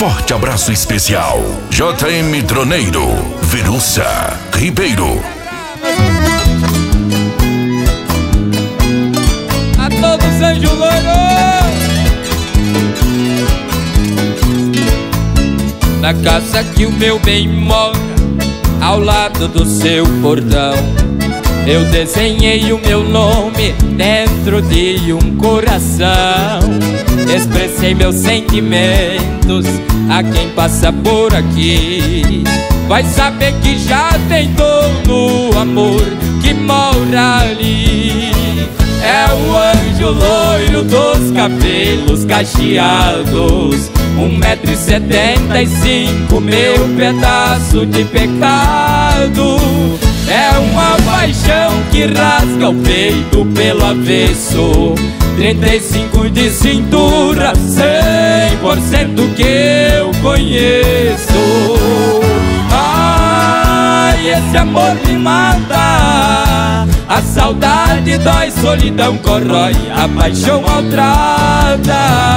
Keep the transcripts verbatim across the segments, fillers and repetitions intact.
forte abraço especial. J M Troneiro, Verussa Ribeiro. A todos Anjo Loiro. Na casa que o meu bem mora, ao lado do seu portão, eu desenhei o meu nome dentro de um coração. Expressei meus sentimentos a quem passa por aqui. Vai saber que já tem todo o amor que mora ali. É o anjo loiro dos cabelos cacheados, um metro e setenta e cinco, meu pedaço de pecado. É uma paixão que rasga o peito pelo avesso, trinta e cinco de cintura, cem por cento que eu conheço. Ai, esse amor me mata, a saudade dói, solidão corrói, a paixão maltrata.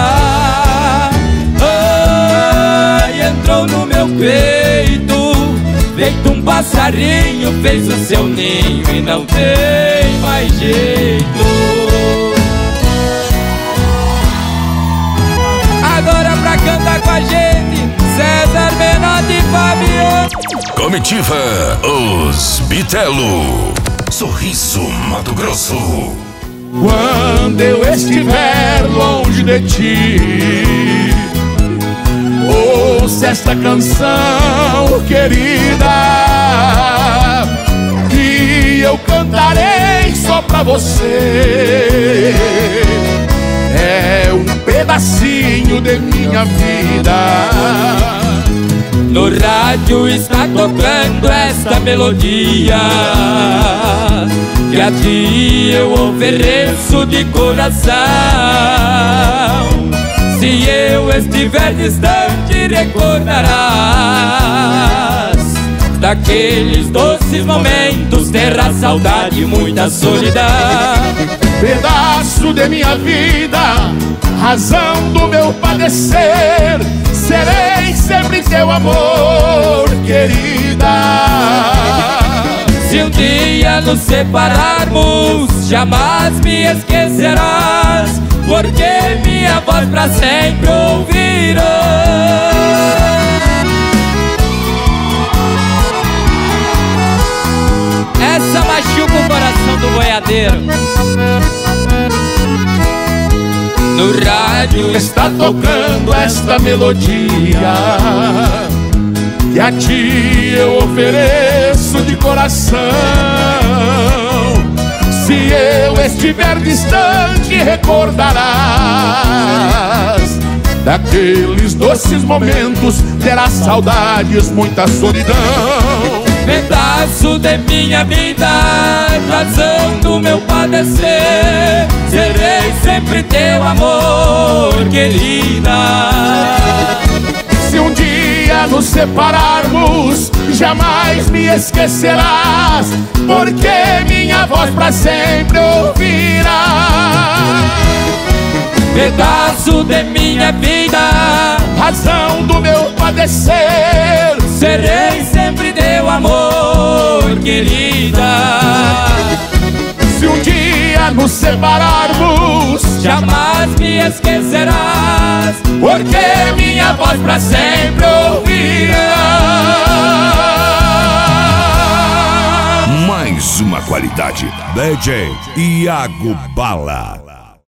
Ai, entrou no meu peito, feito um passarinho, fez o seu ninho e não tem mais jeito. Agora pra cantar com a gente, César Menotti e Fabio. Comitiva Os Bitelo, Sorriso, Mato Grosso. Quando eu estiver longe de ti, ouça esta canção, querida, que eu cantarei só pra você. É um pedacinho de minha vida. No rádio está tocando esta melodia, que a ti eu ofereço de coração. Se eu estiver distante, recordarás daqueles doces momentos, terá saudade e muita solidão. Pedaço de minha vida, razão do meu padecer, serei sempre teu amor, querida. Se um dia nos separarmos, jamais me esquecerás, porque minha voz pra sempre ouvirás. Essa machuca o coração do boiadeiro. No rádio está tocando esta melodia, que a ti eu ofereço de coração. Se eu estiver distante, recordarás daqueles doces momentos, terás saudades, muita solidão. Pedaço de minha vida, razão do meu padecer, serei sempre teu amor, querida. Se um dia nos separarmos, jamais me esquecerás, porque minha voz pra sempre ouvirás. Pedaço de minha vida, razão do meu padecer, serei sempre teu amor, querida. Se um dia nos separarmos, jamais me esquecerás, porque minha voz pra sempre ouvirás. Mais uma qualidade. D J Iago Bala.